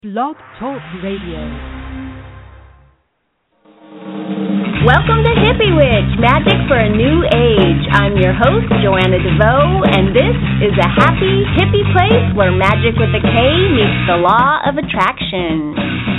Blog Talk Radio. Welcome to Hippie Witch, Magic for a New Age. I'm your host, Joanna DeVoe, and this is a happy, hippie place where magic with a K meets the law of attraction.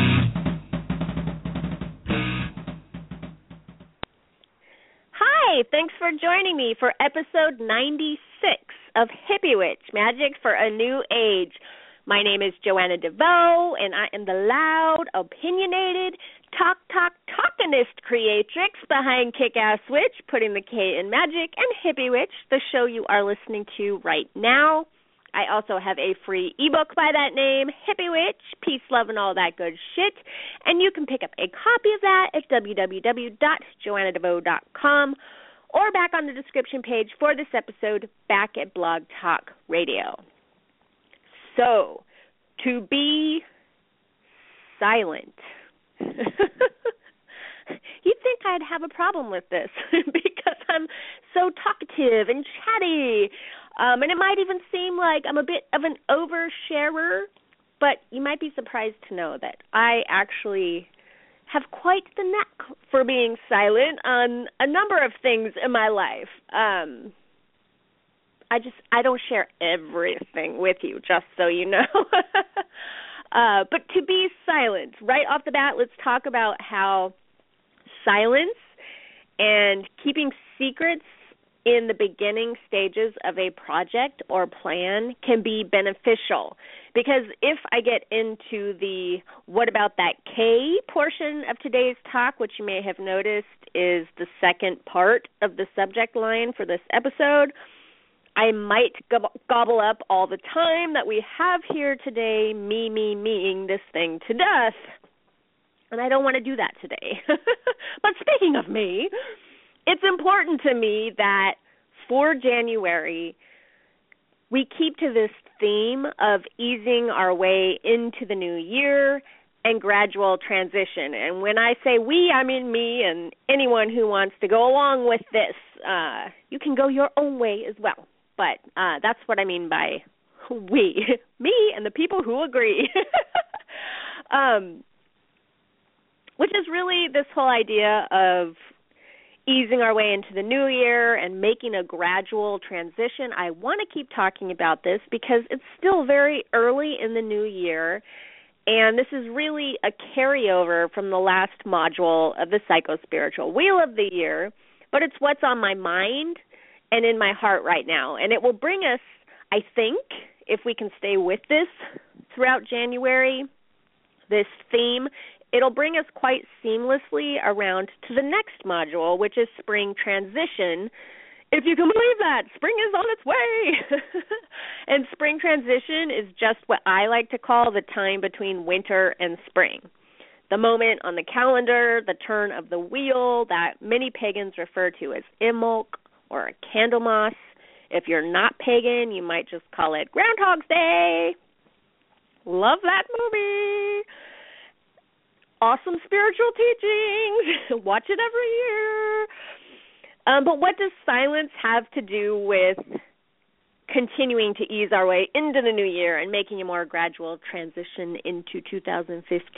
Hi, thanks for joining me for episode 96 of Hippie Witch, Magic for a New Age. My name is Joanna DeVoe, and I am the loud, opinionated, talkinist creatrix behind Kick-Ass Witch, putting the K in magic, and Hippie Witch, the show you are listening to right now. I also have a free ebook by that name, Hippie Witch, Peace, Love, and All That Good Shit, and you can pick up a copy of that at www.joannadevoe.com or back on the description page for this episode back at Blog Talk Radio. So, to be silent. You'd think I'd have a problem with this because I'm so talkative and chatty. And it might even seem like I'm a bit of an oversharer, but you might be surprised to know that I actually have quite the knack for being silent on a number of things in my life. I don't share everything with you, just so you know. But to be silent, right off the bat, let's talk about how silence and keeping secrets in the beginning stages of a project or plan can be beneficial. Because if I get into the what about that K portion of today's talk, which you may have noticed is the second part of the subject line for this episode, I might gobble up all the time that we have here today, meing this thing to death. And I don't want to do that today. But speaking of me, it's important to me that for January, we keep to this theme of easing our way into the new year and gradual transition. And when I say we, I mean me and anyone who wants to go along with this. You can go your own way as well. But that's what I mean by we, me and the people who agree, which is really this whole idea of easing our way into the new year and making a gradual transition. I want to keep talking about this because it's still very early in the new year, and this is really a carryover from the last module of the Psycho-Spiritual Wheel of the Year, but it's what's on my mind and in my heart right now. And it will bring us, I think, if we can stay with this throughout January, this theme, it'll bring us quite seamlessly around to the next module, which is spring transition. If you can believe that, spring is on its way. And spring transition is just what I like to call the time between winter and spring. The moment on the calendar, the turn of the wheel that many pagans refer to as Imbolc, or a Candlemas. If you're not pagan, you might just call it Groundhog's Day. Love that movie. Awesome spiritual teachings. Watch it every year. But what does silence have to do with continuing to ease our way into the new year and making a more gradual transition into 2015?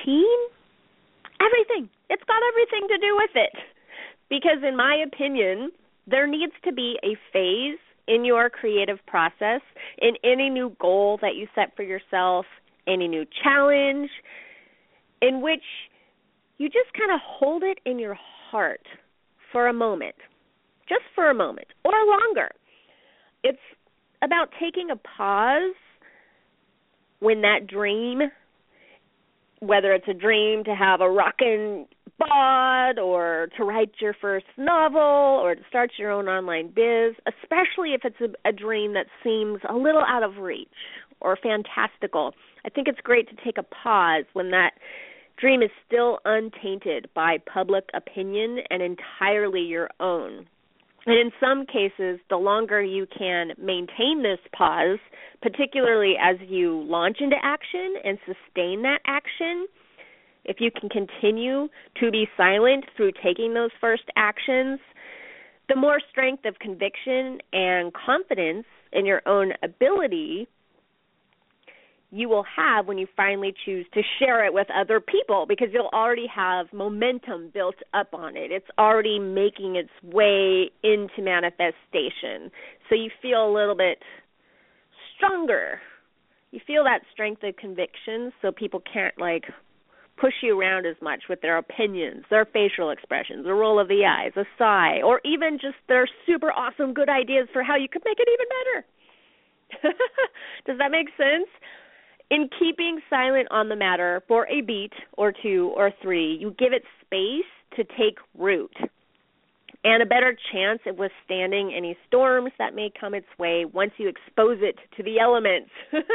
Everything. It's got everything to do with it. Because in my opinion, there needs to be a phase in your creative process, in any new goal that you set for yourself, any new challenge, in which you just kind of hold it in your heart for a moment, just for a moment, or longer. It's about taking a pause when that dream, whether it's a dream to have a rockin' bod or to write your first novel or to start your own online biz, especially if it's a dream that seems a little out of reach or fantastical. I think it's great to take a pause when that dream is still untainted by public opinion and entirely your own. And in some cases, the longer you can maintain this pause, particularly as you launch into action and sustain that action, if you can continue to be silent through taking those first actions, the more strength of conviction and confidence in your own ability you will have when you finally choose to share it with other people, because you'll already have momentum built up on it. It's already making its way into manifestation. So you feel a little bit stronger. You feel that strength of conviction, so people can't push you around as much with their opinions, their facial expressions, the roll of the eyes, a sigh, or even just their super awesome good ideas for how you could make it even better. Does that make sense? In keeping silent on the matter for a beat or two or three, you give it space to take root and a better chance of withstanding any storms that may come its way once you expose it to the elements.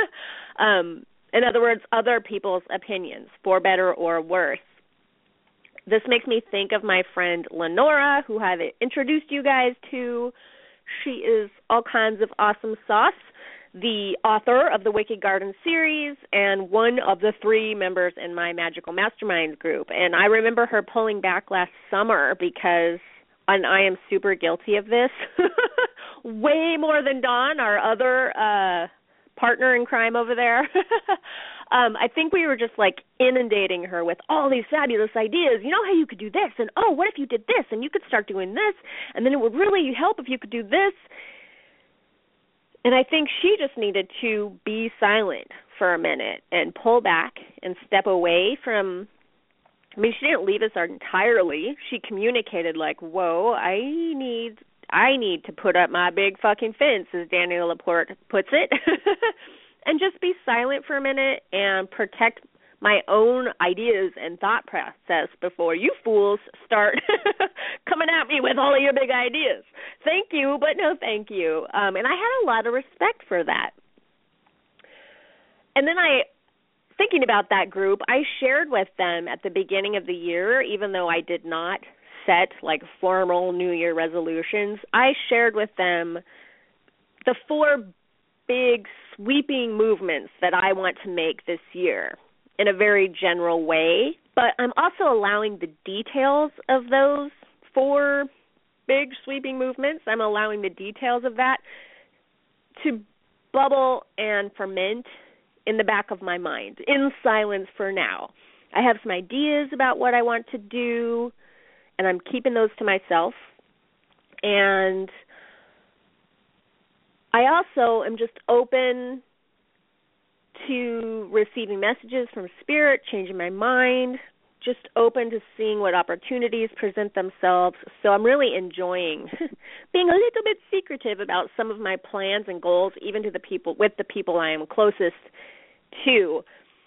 In other words, other people's opinions, for better or worse. This makes me think of my friend Lenora, who I've introduced you guys to. She is all kinds of awesome sauce, the author of the Wicked Garden series and one of the 3 members in my Magical Masterminds group. And I remember her pulling back last summer because, and I am super guilty of this, way more than Dawn, our other partner in crime over there. I think we were just inundating her with all these fabulous ideas. You know how you could do this, and oh, what if you did this, and you could start doing this, and then it would really help if you could do this. And I think she just needed to be silent for a minute and pull back and step away from, she didn't leave us entirely. She communicated whoa, I need to put up my big fucking fence, as Daniel Laporte puts it, and just be silent for a minute and protect my own ideas and thought process before you fools start coming at me with all of your big ideas. Thank you, but no thank you. And I had a lot of respect for that. And then thinking about that group, I shared with them at the beginning of the year, even though I did not set formal New Year resolutions, I shared with them the 4 big sweeping movements that I want to make this year in a very general way, but I'm also allowing the details of those 4 big sweeping movements, I'm allowing the details of that to bubble and ferment in the back of my mind, in silence for now. I have some ideas about what I want to do, and I'm keeping those to myself. And I also am just open to receiving messages from Spirit, changing my mind, just open to seeing what opportunities present themselves. So I'm really enjoying being a little bit secretive about some of my plans and goals, even to the people I am closest to.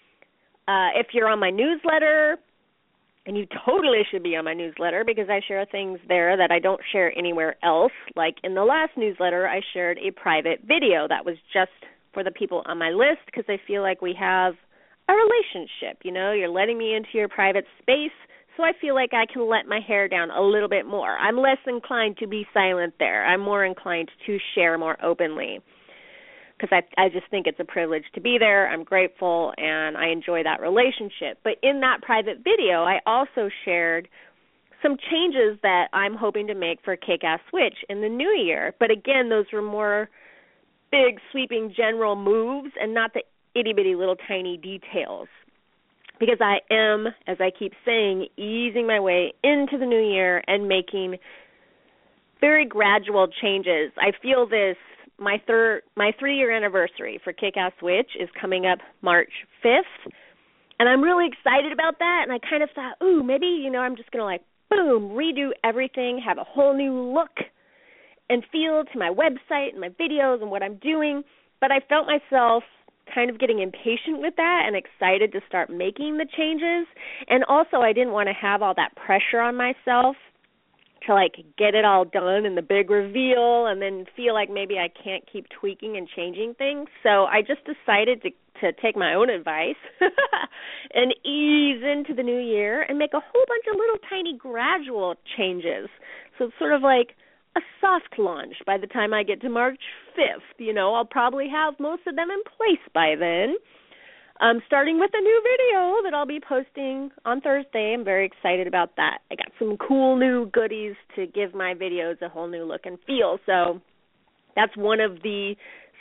If you're on my newsletter, and you totally should be on my newsletter because I share things there that I don't share anywhere else. Like in the last newsletter, I shared a private video that was just for the people on my list because I feel like we have a relationship. You know, you're letting me into your private space, so I feel like I can let my hair down a little bit more. I'm less inclined to be silent there. I'm more inclined to share more openly because I just think it's a privilege to be there. I'm grateful, and I enjoy that relationship. But in that private video, I also shared some changes that I'm hoping to make for Kick-Ass Witch in the new year. But again, those were more big, sweeping, general moves and not the itty-bitty little tiny details. Because I am, as I keep saying, easing my way into the new year and making very gradual changes. I feel this. My 3-year anniversary for Kick-Ass Witch is coming up March 5th, and I'm really excited about that, and I kind of thought, maybe, I'm just going to, boom, redo everything, have a whole new look and feel to my website and my videos and what I'm doing, but I felt myself kind of getting impatient with that and excited to start making the changes, and also I didn't want to have all that pressure on myself to get it all done in the big reveal and then feel like maybe I can't keep tweaking and changing things. So I just decided to take my own advice and ease into the new year and make a whole bunch of little tiny gradual changes. So it's sort of like a soft launch by the time I get to March 5th. I'll probably have most of them in place by then. Starting with a new video that I'll be posting on Thursday. I'm very excited about that. I got some cool new goodies to give my videos a whole new look and feel. So that's one of the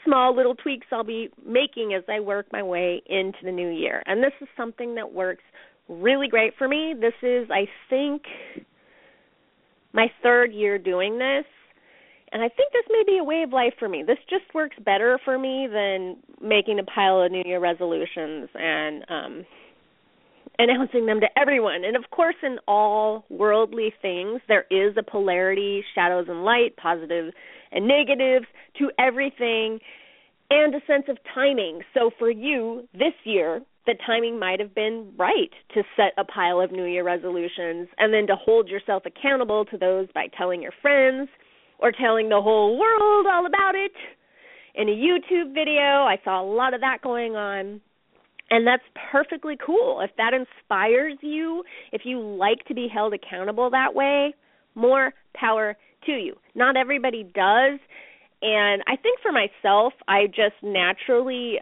small little tweaks I'll be making as I work my way into the new year. And this is something that works really great for me. This is, I think, my third year doing this. And I think this may be a way of life for me. This just works better for me than making a pile of New Year resolutions and announcing them to everyone. And, of course, in all worldly things, there is a polarity, shadows and light, positives and negatives to everything, and a sense of timing. So for you this year, the timing might have been right to set a pile of New Year resolutions and then to hold yourself accountable to those by telling your friends or telling the whole world all about it. In a YouTube video, I saw a lot of that going on. And that's perfectly cool. If that inspires you, if you like to be held accountable that way, more power to you. Not everybody does. And I think for myself, I just naturally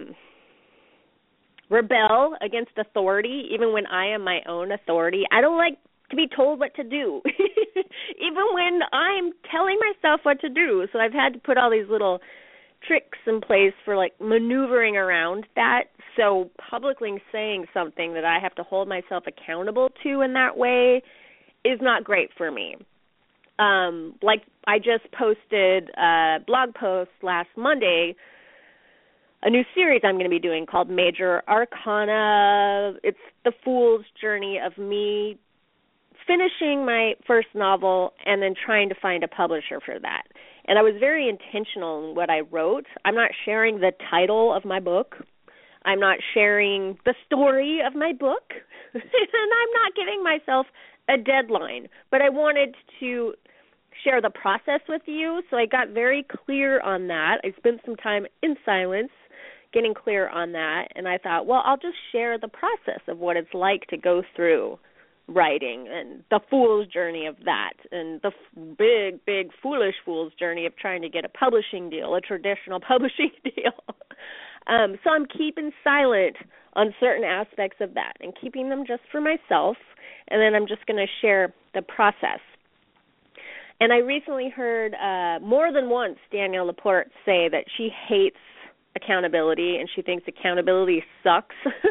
rebel against authority, even when I am my own authority. I don't like to be told what to do, even when I'm telling myself what to do. So I've had to put all these little tricks in place for like maneuvering around that. So publicly saying something that I have to hold myself accountable to in that way is not great for me. Like I just posted a blog post last Monday, a new series I'm going to be doing called Major Arcana. It's the fool's journey of me finishing my first novel and then trying to find a publisher for that. And I was very intentional in what I wrote. I'm not sharing the title of my book. I'm not sharing the story of my book. And I'm not giving myself a deadline. But I wanted to share the process with you, so I got very clear on that. I spent some time in silence getting clear on that, and I thought, well, I'll just share the process of what it's like to go through writing and the fool's journey of that and the big, foolish fool's journey of trying to get a publishing deal, a traditional publishing deal. So I'm keeping silent on certain aspects of that and keeping them just for myself, and then I'm just going to share the process. And I recently heard more than once Danielle LaPorte say that she hates accountability and she thinks accountability sucks.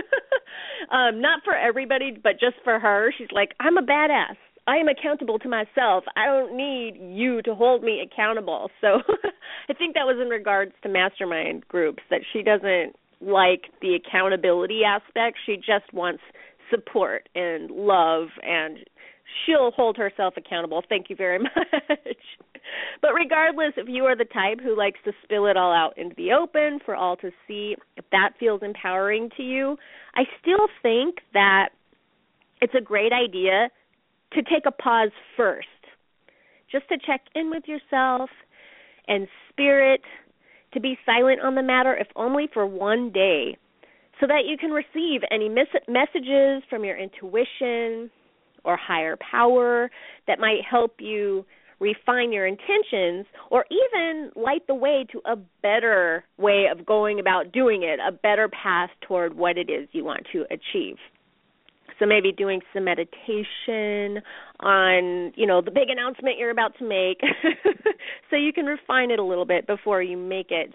Not for everybody, but just for her. She's like, I'm a badass. I am accountable to myself. I don't need you to hold me accountable. So I think that was in regards to mastermind groups, that she doesn't like the accountability aspect. She just wants support and love, and she'll hold herself accountable. Thank you very much. But regardless, if you are the type who likes to spill it all out into the open for all to see, if that feels empowering to you, I still think that it's a great idea to take a pause first, just to check in with yourself and spirit, to be silent on the matter, if only for one day, so that you can receive any messages from your intuition or higher power that might help you refine your intentions, or even light the way to a better way of going about doing it, a better path toward what it is you want to achieve. So maybe doing some meditation on, the big announcement you're about to make so you can refine it a little bit before you make it.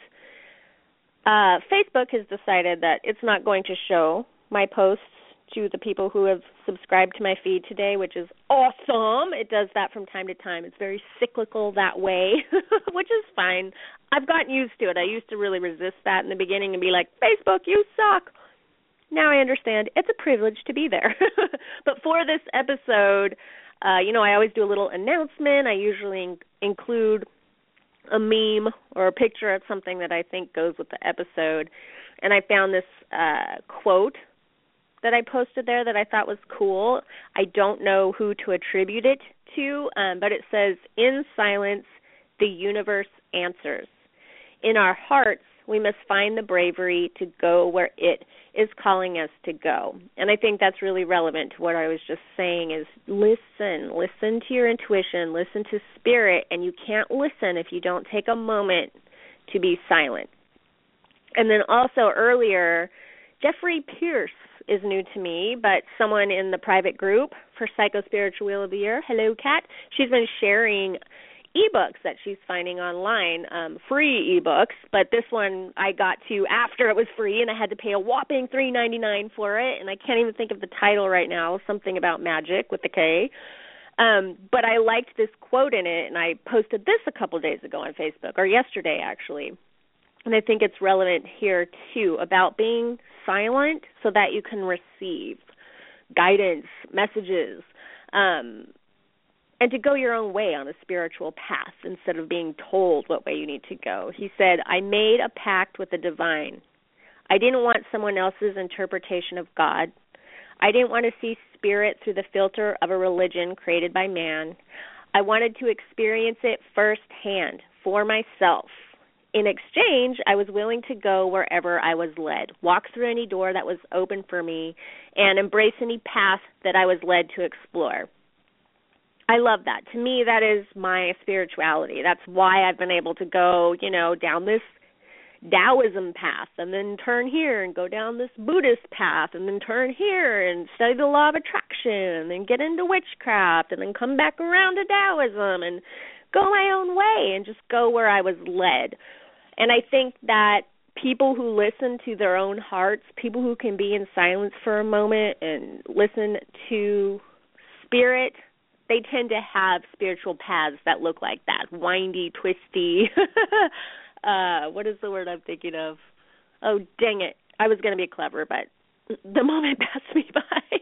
Facebook has decided that it's not going to show my posts to the people who have subscribed to my feed today, which is awesome. It does that from time to time. It's very cyclical that way, which is fine. I've gotten used to it. I used to really resist that in the beginning and be like, Facebook, you suck. Now I understand it's a privilege to be there. But for this episode, I always do a little announcement. I usually include a meme or a picture of something that I think goes with the episode. And I found this quote that I posted there that I thought was cool. I don't know who to attribute it to, but it says, "In silence, the universe answers. In our hearts, we must find the bravery to go where it is calling us to go." And I think that's really relevant to what I was just saying is listen to your intuition, listen to spirit, and you can't listen if you don't take a moment to be silent. And then also earlier, Jeffrey Pierce is new to me, but someone in the private group for Psycho Spiritual Wheel of the Year, hello Kat, she's been sharing ebooks that she's finding online, free ebooks, but this one I got to after it was free, and I had to pay a whopping $3.99 for it, and I can't even think of the title right now, something about magic with the K. But I liked this quote in it, and I posted this a couple days ago on Facebook, or yesterday actually, and I think it's relevant here too, about being silent so that you can receive guidance, messages, and to go your own way on a spiritual path instead of being told what way you need to go. He said, I made a pact with the divine. I didn't want someone else's interpretation of God. I didn't want to see spirit through the filter of a religion created by man. I wanted to experience it firsthand for myself. In exchange, I was willing to go wherever I was led, walk through any door that was open for me, and embrace any path that I was led to explore. I love that. To me, that is my spirituality. That's why I've been able to go, down this Taoism path and then turn here and go down this Buddhist path and then turn here and study the law of attraction and then get into witchcraft and then come back around to Taoism and go my own way and just go where I was led. And I think that people who listen to their own hearts, people who can be in silence for a moment and listen to spirit, they tend to have spiritual paths that look like that, windy, twisty. What is the word I'm thinking of? Oh, dang it. I was going to be clever, but the moment passed me by.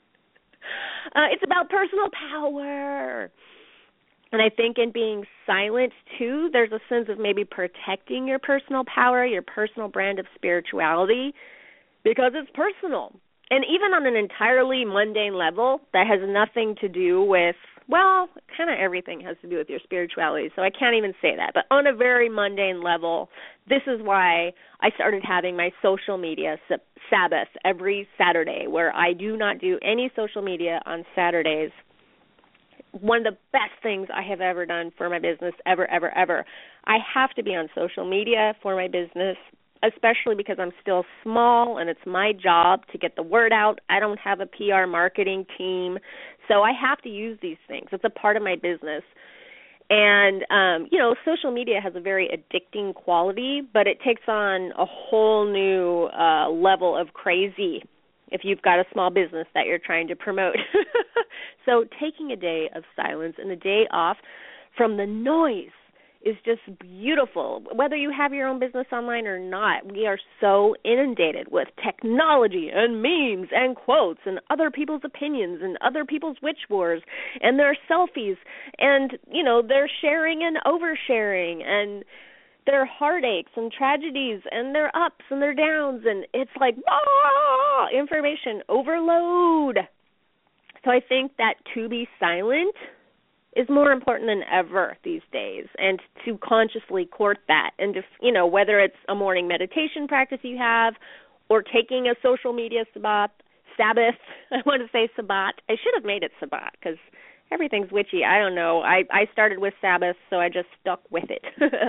It's about personal power. And I think in being silent, too, there's a sense of maybe protecting your personal power, your personal brand of spirituality, because it's personal. And even on an entirely mundane level that has nothing to do with, well, kind of everything has to do with your spirituality, so I can't even say that. But on a very mundane level, this is why I started having my social media Sabbath every Saturday, where I do not do any social media on Saturdays. One of the best things I have ever done for my business, ever, ever, ever. I have to be on social media for my business, especially because I'm still small and it's my job to get the word out. I don't have a PR marketing team, so I have to use these things. It's a part of my business. And, social media has a very addicting quality, but it takes on a whole new level of crazy if you've got a small business that you're trying to promote. So taking a day of silence and a day off from the noise is just beautiful. Whether you have your own business online or not, we are so inundated with technology and memes and quotes and other people's opinions and other people's witch wars and their selfies and, their sharing and oversharing and their heartaches and tragedies and their ups and their downs, and it's like, information overload. So I think that to be silent is more important than ever these days, and to consciously court that, and just, whether it's a morning meditation practice you have or taking a social media Sabbath, I want to say Sabbath. I should have made it Sabbath because everything's witchy. I don't know. I started with Sabbath, so I just stuck with it.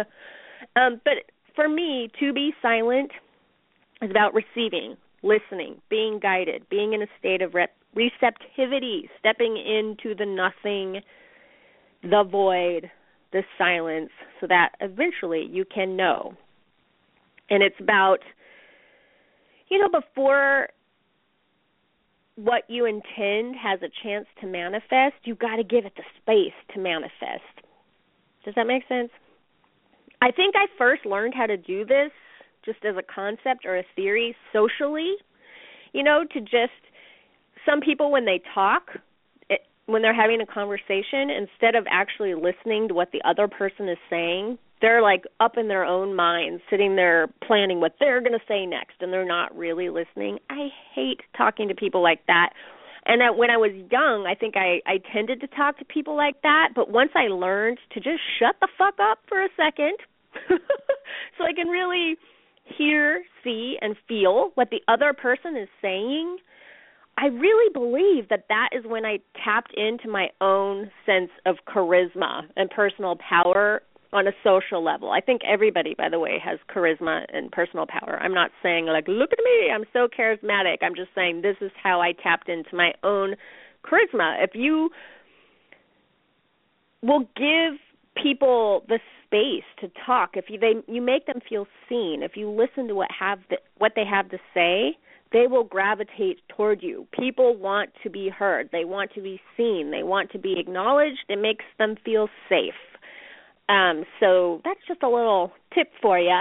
But for me, to be silent is about receiving, listening, being guided, being in a state of receptivity, stepping into the nothing, the void, the silence, so that eventually you can know. And it's about, before what you intend has a chance to manifest, you've got to give it the space to manifest. Does that make sense? I think I first learned how to do this just as a concept or a theory socially, to just, some people when they talk, when they're having a conversation, instead of actually listening to what the other person is saying, they're like up in their own minds, sitting there planning what they're going to say next, and they're not really listening. I hate talking to people like that. And when I was young, I think I tended to talk to people like that, but once I learned to just shut the fuck up for a second so I can really hear, see, and feel what the other person is saying, I really believe that is when I tapped into my own sense of charisma and personal power on a social level. I think everybody, by the way, has charisma and personal power. I'm not saying, like, look at me, I'm so charismatic. I'm just saying this is how I tapped into my own charisma. If you will give people the space to talk, if you make them feel seen, if you listen to what they have to say, they will gravitate toward you. People want to be heard. They want to be seen. They want to be acknowledged. It makes them feel safe. So that's just a little tip for you.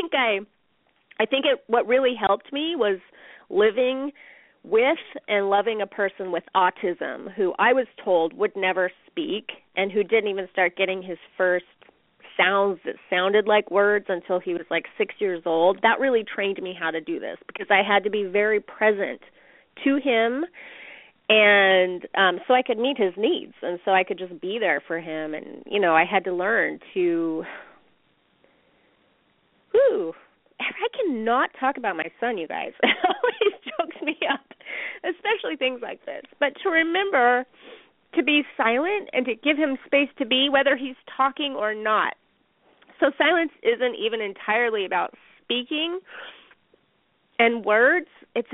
What really helped me was living with and loving a person with autism who I was told would never speak and who didn't even start getting his first sounds that sounded like words until he was like 6 years old. That really trained me how to do this because I had to be very present to him, and so I could meet his needs, and so I could just be there for him. And, I had to learn to, I cannot talk about my son, you guys. It always chokes me up, especially things like this. But to remember to be silent and to give him space to be, whether he's talking or not. So silence isn't even entirely about speaking and words. It's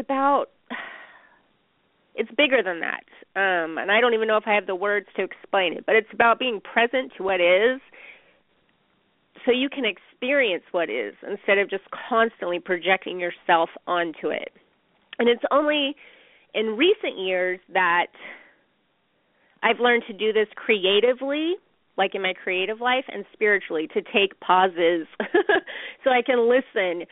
bigger than that. And I don't even know if I have the words to explain it, but it's about being present to what is so you can experience what is instead of just constantly projecting yourself onto it. And it's only in recent years that I've learned to do this creatively, like in my creative life, and spiritually, to take pauses so I can listen.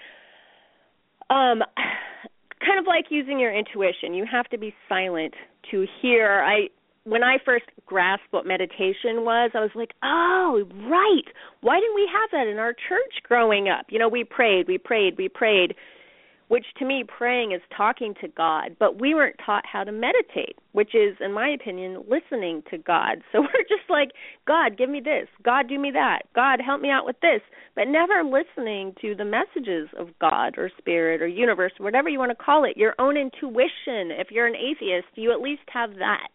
Kind of like using your intuition. You have to be silent to hear. When I first grasped what meditation was, I was like, oh, right. Why didn't we have that in our church growing up? We prayed, which to me, praying is talking to God, but we weren't taught how to meditate, which is, in my opinion, listening to God. So we're just like, God, give me this. God, do me that. God, help me out with this, but never listening to the messages of God or spirit or universe, whatever you want to call it, your own intuition. If you're an atheist, you at least have that.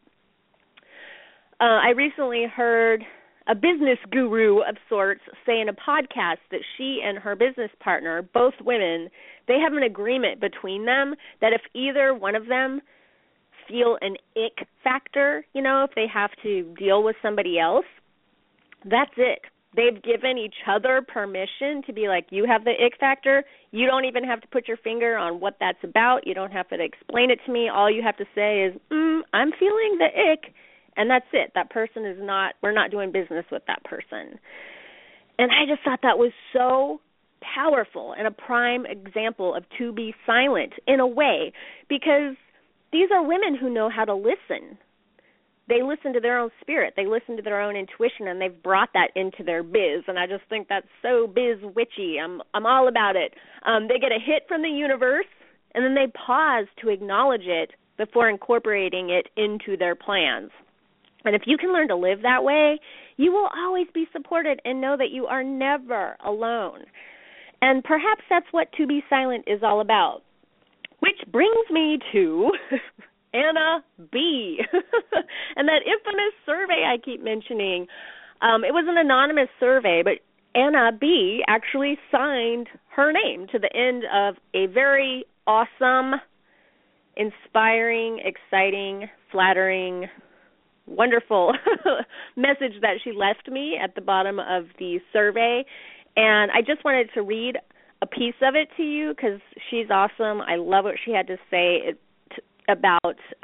I recently heard a business guru of sorts say in a podcast that she and her business partner, both women, they have an agreement between them that if either one of them feel an ick factor, if they have to deal with somebody else, that's it. They've given each other permission to be like, you have the ick factor. You don't even have to put your finger on what that's about. You don't have to explain it to me. All you have to say is, I'm feeling the ick. And that's it. That person we're not doing business with that person. And I just thought that was so powerful and a prime example of to be silent in a way, because these are women who know how to listen. They listen to their own spirit. They listen to their own intuition, and they've brought that into their biz. And I just think that's so biz witchy. I'm all about it. They get a hit from the universe, and then they pause to acknowledge it before incorporating it into their plans. And if you can learn to live that way, you will always be supported and know that you are never alone. And perhaps that's what To Be Silent is all about. Which brings me to Anna B. and that infamous survey I keep mentioning. It was an anonymous survey, but Anna B. actually signed her name to the end of a very awesome, inspiring, exciting, flattering, wonderful message that she left me at the bottom of the survey. And I just wanted to read a piece of it to you because she's awesome. I love what she had to say about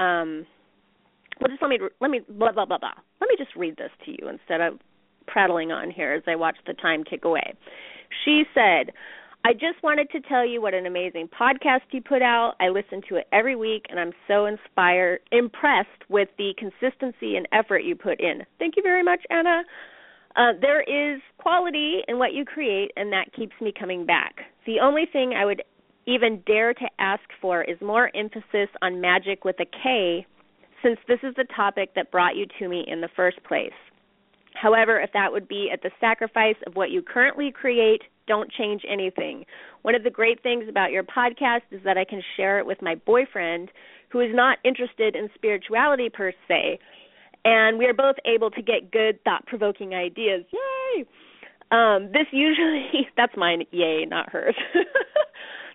let me blah blah blah blah. Let me just read this to you instead of prattling on here as I watch the time tick away. She said, I just wanted to tell you what an amazing podcast you put out. I listen to it every week, and I'm so impressed with the consistency and effort you put in. Thank you very much, Anna. There is quality in what you create, and that keeps me coming back. The only thing I would even dare to ask for is more emphasis on magic with a K, since this is the topic that brought you to me in the first place. However, if that would be at the sacrifice of what you currently create, don't change anything. One of the great things about your podcast is that I can share it with my boyfriend, who is not interested in spirituality per se, and we are both able to get good, thought-provoking ideas. Yay! This usually, that's mine, yay, not hers.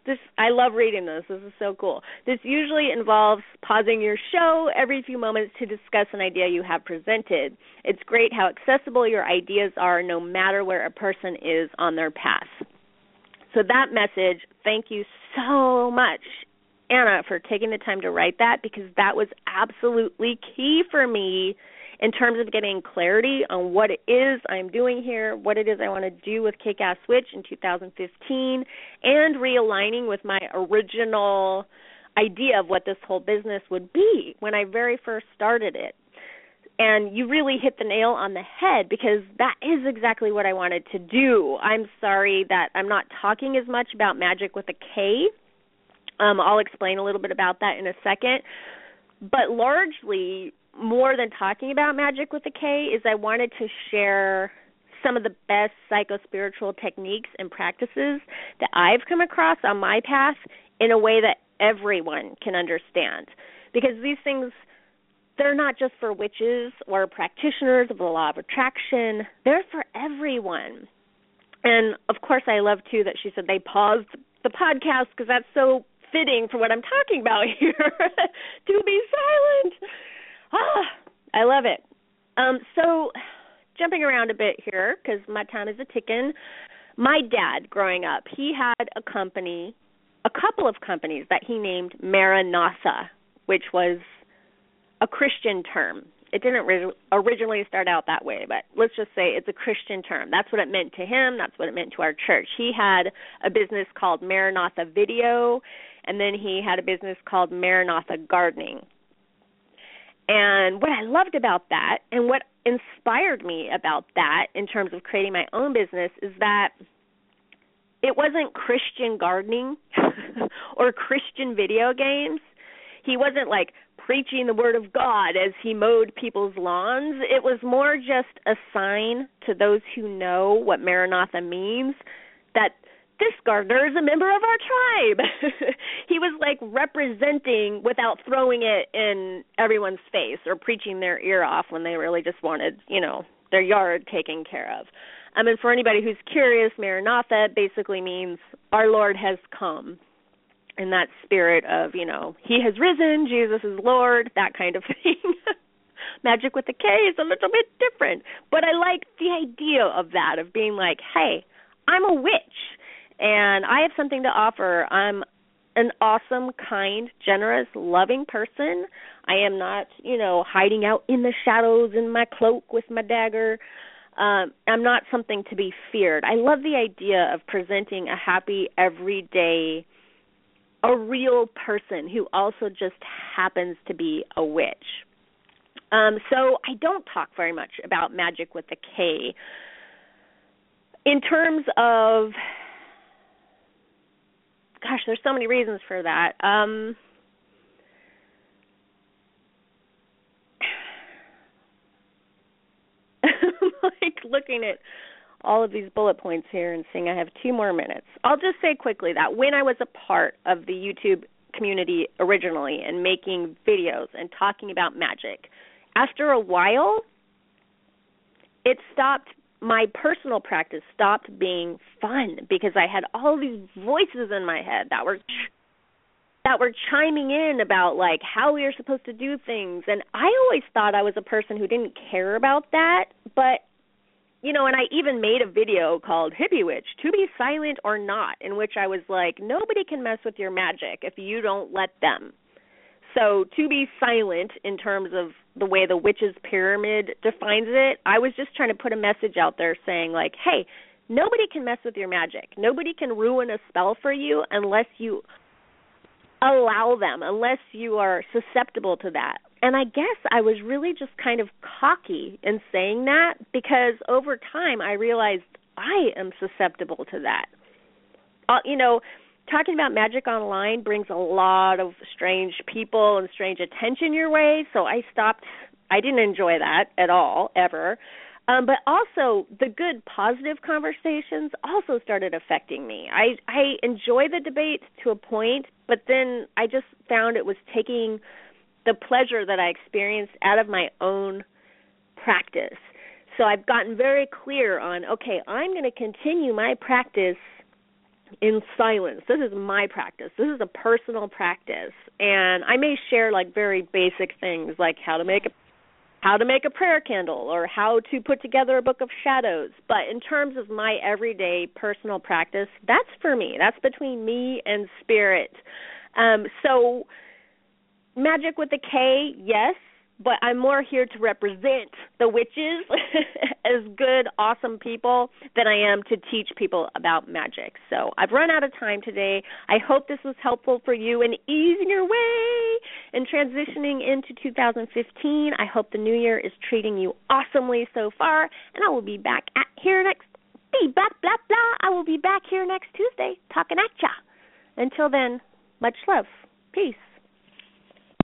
I love reading this. This is so cool. This usually involves pausing your show every few moments to discuss an idea you have presented. It's great how accessible your ideas are no matter where a person is on their path. So that message, thank you so much, Anna, for taking the time to write that, because that was absolutely key for me in terms of getting clarity on what it is I'm doing here, what it is I want to do with Kick-Ass Witch in 2015, and realigning with my original idea of what this whole business would be when I very first started it. And you really hit the nail on the head, because that is exactly what I wanted to do. I'm sorry that I'm not talking as much about magic with a K. I'll explain a little bit about that in a second. But largely, more than talking about magic with a K, is I wanted to share some of the best psycho-spiritual techniques and practices that I've come across on my path in a way that everyone can understand. Because these things, they're not just for witches or practitioners of the law of attraction. They're for everyone. And, of course, I love, too, that she said they paused the podcast, because that's so fitting for what I'm talking about here. To be silent. I love it. So jumping around a bit here, because my time is a-ticking, my dad, growing up, he had a couple of companies that he named Maranatha, which was a Christian term. It didn't originally start out that way, but let's just say it's a Christian term. That's what it meant to him. That's what it meant to our church. He had a business called Maranatha Video, and then he had a business called Maranatha Gardening. And what I loved about that, and what inspired me about that in terms of creating my own business, is that it wasn't Christian gardening or Christian video games. He wasn't like preaching the word of God as he mowed people's lawns. It was more just a sign to those who know what Maranatha means that this gardener is a member of our tribe. He was like representing without throwing it in everyone's face or preaching their ear off when they really just wanted, their yard taken care of. And for anybody who's curious, Maranatha basically means our Lord has come. In that spirit of, he has risen, Jesus is Lord, that kind of thing. Magic with a K is a little bit different. But I like the idea of that, of being like, hey, I'm a witch, and I have something to offer. I'm an awesome, kind, generous, loving person. I am not, hiding out in the shadows in my cloak with my dagger. I'm not something to be feared. I love the idea of presenting a happy, everyday, a real person who also just happens to be a witch. So I don't talk very much about magic with a K. In terms of, there's so many reasons for that. Like looking at all of these bullet points here and seeing I have 2 more minutes. I'll just say quickly that when I was a part of the YouTube community originally and making videos and talking about magic, after a while, my personal practice stopped being fun, because I had all these voices in my head that were chiming in about like how we are supposed to do things. And I always thought I was a person who didn't care about that, but and I even made a video called Hippie Witch, To Be Silent or Not, in which I was like, nobody can mess with your magic if you don't let them. So to be silent in terms of the way the witch's pyramid defines it, I was just trying to put a message out there saying like, hey, nobody can mess with your magic. Nobody can ruin a spell for you unless you allow them, unless you are susceptible to that. And I guess I was really just kind of cocky in saying that, because over time I realized I am susceptible to that. Talking about magic online brings a lot of strange people and strange attention your way, so I stopped. I didn't enjoy that at all, ever. But also the good, positive conversations also started affecting me. I enjoy the debates to a point, but then I just found it was taking the pleasure that I experienced out of my own practice. So I've gotten very clear on, okay, I'm going to continue my practice in silence. This is my practice. This is a personal practice. And I may share like very basic things like how to make a prayer candle or how to put together a book of shadows. But in terms of my everyday personal practice, that's for me. That's between me and spirit. So magic with a K, yes, but I'm more here to represent the witches as good, awesome people than I am to teach people about magic. So I've run out of time today. I hope this was helpful for you in easing your way and transitioning into 2015. I hope the new year is treating you awesomely so far, and I will be back I will be back here next Tuesday talking at ya. Until then, much love. Peace.